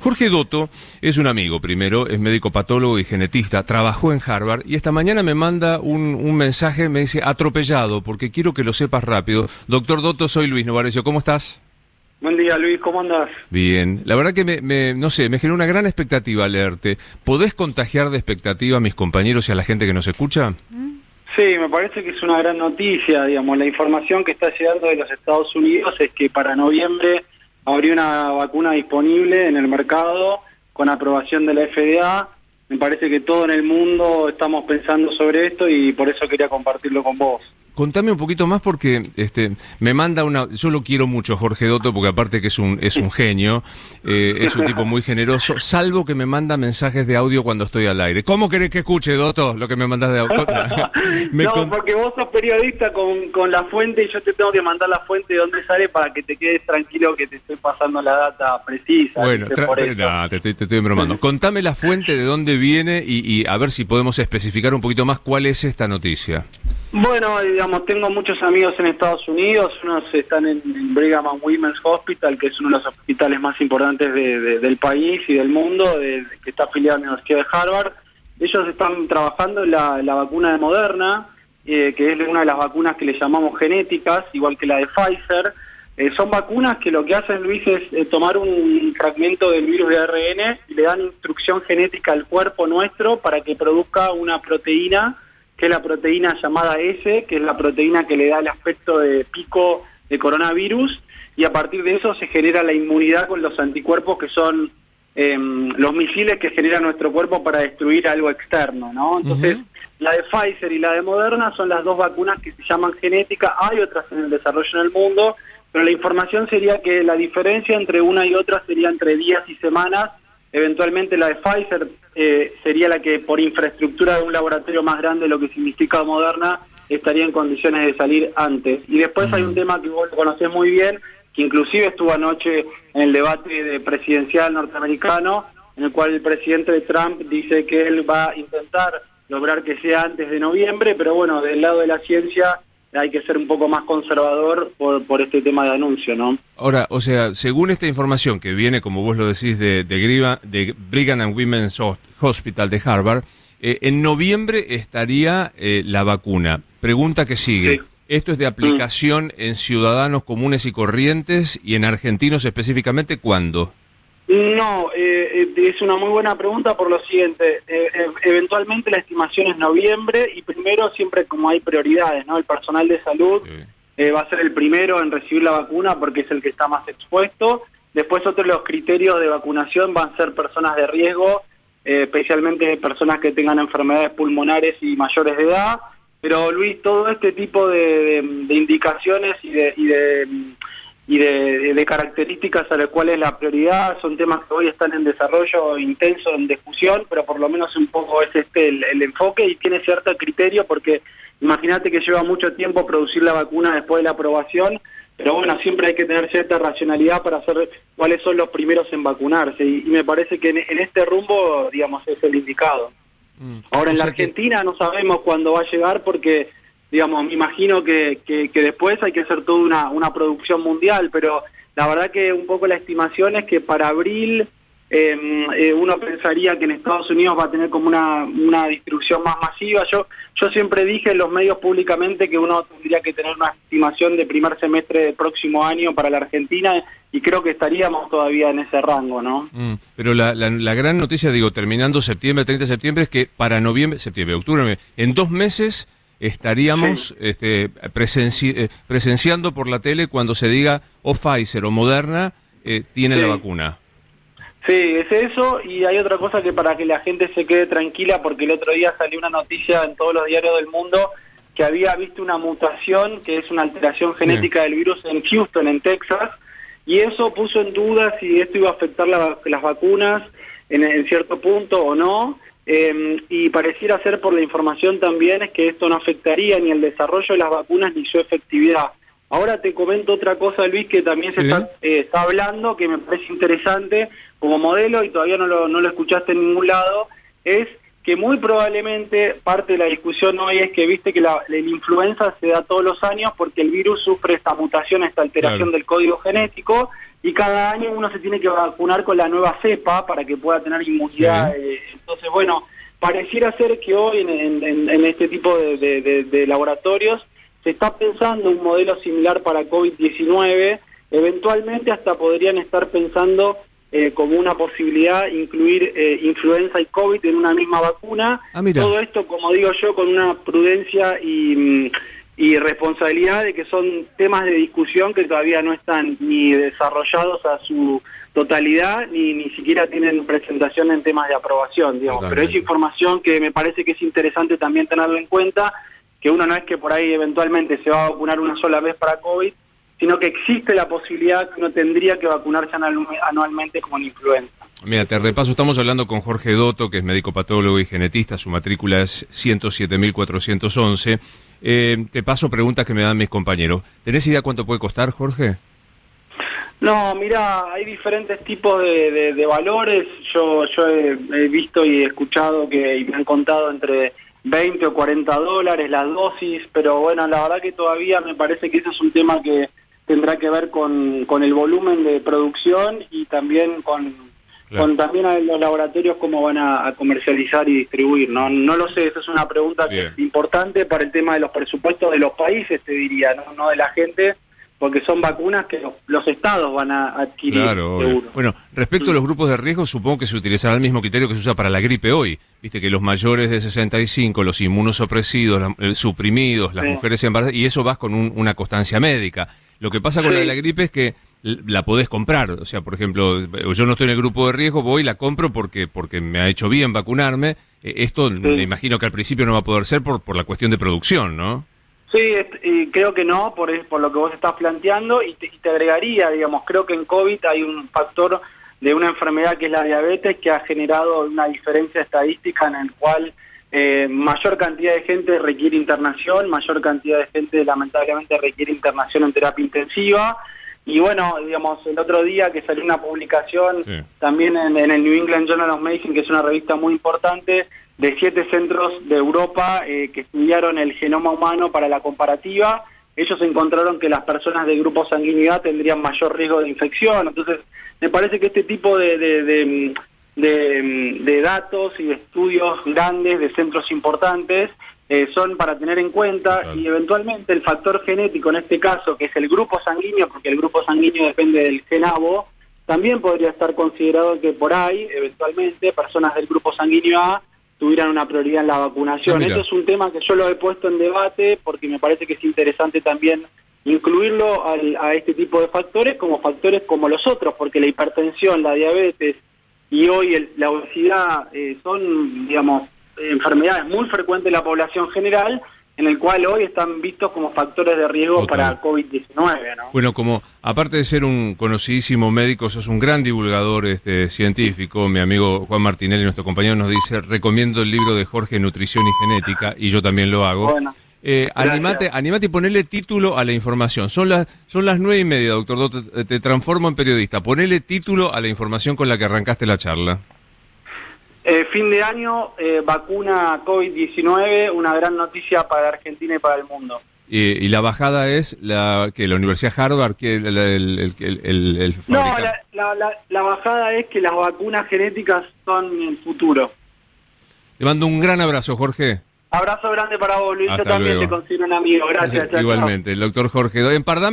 Jorge Dotto es un amigo, primero, es médico patólogo y genetista, trabajó en Harvard y esta mañana me manda un mensaje, me dice atropellado, porque quiero que lo sepas rápido. Doctor Dotto, soy Luis Novarecio, ¿cómo estás? Buen día, Luis, ¿cómo andás? Bien, la verdad que no sé, me generó una gran expectativa leerte. ¿Podés contagiar de expectativa a mis compañeros y a la gente que nos escucha? Sí, me parece que es una gran noticia, digamos, la información que está llegando de los Estados Unidos es que para noviembre habría una vacuna disponible en el mercado con aprobación de la FDA. Me parece que todo en el mundo estamos pensando sobre esto y por eso quería compartirlo con vos. Contame un poquito más porque me manda yo lo quiero mucho, Jorge Dotto, porque aparte que es un genio, es un tipo muy generoso, salvo que me manda mensajes de audio cuando estoy al aire. ¿Cómo querés que escuche, Dotto, lo que me mandás de audio? Porque vos sos periodista con la fuente y yo te tengo que mandar la fuente de dónde sale para que te quedes tranquilo que te estoy pasando la data precisa. Bueno, te estoy bromando. Contame la fuente de dónde viene y a ver si podemos especificar un poquito más cuál es esta noticia. Bueno, digamos, tengo muchos amigos en Estados Unidos, unos están en Brigham and Women's Hospital, que es uno de los hospitales más importantes del país y del mundo, que está afiliado a la Universidad de Harvard. Ellos están trabajando en la vacuna de Moderna, que es una de las vacunas que le llamamos genéticas, igual que la de Pfizer. Son vacunas que lo que hacen, Luis, es tomar un fragmento del virus de ARN y le dan instrucción genética al cuerpo nuestro para que produzca una proteína, que es la proteína llamada S, que es la proteína que le da el aspecto de pico de coronavirus, y a partir de eso se genera la inmunidad con los anticuerpos que son los misiles que genera nuestro cuerpo para destruir algo externo, ¿no? Entonces, la de Pfizer y la de Moderna son las dos vacunas que se llaman genética. Hay otras en el desarrollo en el mundo, pero la información sería que la diferencia entre una y otra sería entre días y semanas. Eventualmente la de Pfizer sería la que por infraestructura de un laboratorio más grande, lo que significa Moderna, estaría en condiciones de salir antes. Y después hay un tema que vos lo conocés muy bien, que inclusive estuvo anoche en el debate presidencial norteamericano, en el cual el presidente Trump dice que él va a intentar lograr que sea antes de noviembre, pero bueno, del lado de la ciencia hay que ser un poco más conservador por este tema de anuncio, ¿no? Ahora, o sea, según esta información que viene, como vos lo decís, de Brigham and Women's Hospital de Harvard, en noviembre estaría la vacuna. Pregunta que sigue. Sí. ¿Esto es de aplicación en ciudadanos comunes y corrientes y en argentinos específicamente cuándo? No, es una muy buena pregunta por lo siguiente. Eventualmente la estimación es noviembre y primero siempre como hay prioridades, ¿no? El personal de salud va a ser el primero en recibir la vacuna porque es el que está más expuesto. Después otros de los criterios de vacunación van a ser personas de riesgo, especialmente personas que tengan enfermedades pulmonares y mayores de edad. Pero Luis, todo este tipo de indicaciones y de características a las cuales la prioridad son temas que hoy están en desarrollo intenso, en discusión, pero por lo menos un poco es el enfoque y tiene cierto criterio porque imagínate que lleva mucho tiempo producir la vacuna después de la aprobación, pero bueno, siempre hay que tener cierta racionalidad para saber cuáles son los primeros en vacunarse y me parece que en este rumbo, digamos, es el indicado. Ahora en la Argentina no sabemos cuándo va a llegar porque, digamos, me imagino que después hay que hacer toda una producción mundial, pero la verdad que un poco la estimación es que para abril uno pensaría que en Estados Unidos va a tener como una distribución más masiva. Yo siempre dije en los medios públicamente que uno tendría que tener una estimación de primer semestre del próximo año para la Argentina y creo que estaríamos todavía en ese rango, ¿no? Pero la gran noticia, digo, terminando septiembre, 30 de septiembre, es que para septiembre, octubre, en 2 meses estaríamos presenciando por la tele cuando se diga o Pfizer o Moderna tiene la vacuna. Sí, es eso, y hay otra cosa que para que la gente se quede tranquila, porque el otro día salió una noticia en todos los diarios del mundo que había visto una mutación, que es una alteración genética del virus en Houston, en Texas, y eso puso en duda si esto iba a afectar las vacunas en cierto punto o no, y pareciera ser por la información también es que esto no afectaría ni el desarrollo de las vacunas ni su efectividad. Ahora te comento otra cosa, Luis, que también se está hablando, que me parece interesante como modelo y todavía no lo escuchaste en ningún lado, es que muy probablemente parte de la discusión hoy es que viste que la influenza se da todos los años porque el virus sufre esta mutación, esta alteración del código genético, y cada año uno se tiene que vacunar con la nueva cepa para que pueda tener inmunidad. Sí. Entonces, bueno, pareciera ser que hoy en este tipo de laboratorios se está pensando un modelo similar para COVID-19, eventualmente hasta podrían estar pensando como una posibilidad incluir influenza y COVID en una misma vacuna. Todo esto, como digo yo, con una prudencia y responsabilidad de que son temas de discusión que todavía no están ni desarrollados a su totalidad, ni siquiera tienen presentación en temas de aprobación, digamos. Totalmente. Pero es información que me parece que es interesante también tenerlo en cuenta, que uno no es que por ahí eventualmente se va a vacunar una sola vez para COVID, sino que existe la posibilidad que uno tendría que vacunarse anualmente con influenza. Mira, te repaso, estamos hablando con Jorge Dotto, que es médico patólogo y genetista, su matrícula es 107.411. Te paso preguntas que me dan mis compañeros. ¿Tenés idea cuánto puede costar, Jorge? No, mira, hay diferentes tipos de valores. Yo he visto y he escuchado y me han contado entre 20 o 40 dólares las dosis, pero bueno, la verdad que todavía me parece que ese es un tema que tendrá que ver con el volumen de producción y también con también a los laboratorios cómo van a comercializar y distribuir. No lo sé, esa es una pregunta que es importante para el tema de los presupuestos de los países, te diría, no de la gente, porque son vacunas que los estados van a adquirir. Claro, seguro. Bueno, respecto a los grupos de riesgo, supongo que se utilizará el mismo criterio que se usa para la gripe hoy. Viste que los mayores de 65, los inmunosuprimidos, suprimidos, las mujeres embarazadas, y eso vas con una constancia médica. Lo que pasa con la gripe es que la podés comprar. O sea, por ejemplo, yo no estoy en el grupo de riesgo, voy y la compro porque me ha hecho bien vacunarme. Esto me imagino que al principio no va a poder ser por la cuestión de producción, ¿no? Sí, creo que no, por lo que vos estás planteando, y te agregaría, digamos, creo que en COVID hay un factor de una enfermedad que es la diabetes que ha generado una diferencia estadística en el cual mayor cantidad de gente requiere internación, mayor cantidad de gente lamentablemente requiere internación en terapia intensiva. Y bueno, digamos, el otro día que salió una publicación también en el New England Journal of Medicine, que es una revista muy importante, de 7 centros de Europa que estudiaron el genoma humano para la comparativa. Ellos encontraron que las personas de grupo sanguíneo tendrían mayor riesgo de infección. Entonces, me parece que este tipo de datos y de estudios grandes de centros importantes son para tener en cuenta, y eventualmente el factor genético en este caso, que es el grupo sanguíneo, porque el grupo sanguíneo depende del gen ABO, también podría estar considerado que por ahí, eventualmente, personas del grupo sanguíneo A tuvieran una prioridad en la vacunación. Esto es un tema que yo lo he puesto en debate porque me parece que es interesante también incluirlo a este tipo de factores como los otros, porque la hipertensión, la diabetes y hoy la obesidad son, digamos, enfermedades muy frecuentes en la población general, en el cual hoy están vistos como factores de riesgo para COVID-19, ¿no? Bueno, como aparte de ser un conocidísimo médico, sos un gran divulgador científico. Mi amigo Juan Martinelli, nuestro compañero, nos dice: recomiendo el libro de Jorge, Nutrición y Genética, y yo también lo hago. Bueno, animate y ponele título a la información. Son las 9:30, doctor Dotto, te transformo en periodista. Ponele título a la información con la que arrancaste la charla. Fin de año, vacuna COVID-19, una gran noticia para Argentina y para el mundo. Y la bajada es la Universidad Harvard, que el No, la bajada es que las vacunas genéticas son el futuro. Te mando un gran abrazo, Jorge. Abrazo grande para vos, Luis. Yo también te considero un amigo. Gracias. Igualmente, el doctor Jorge.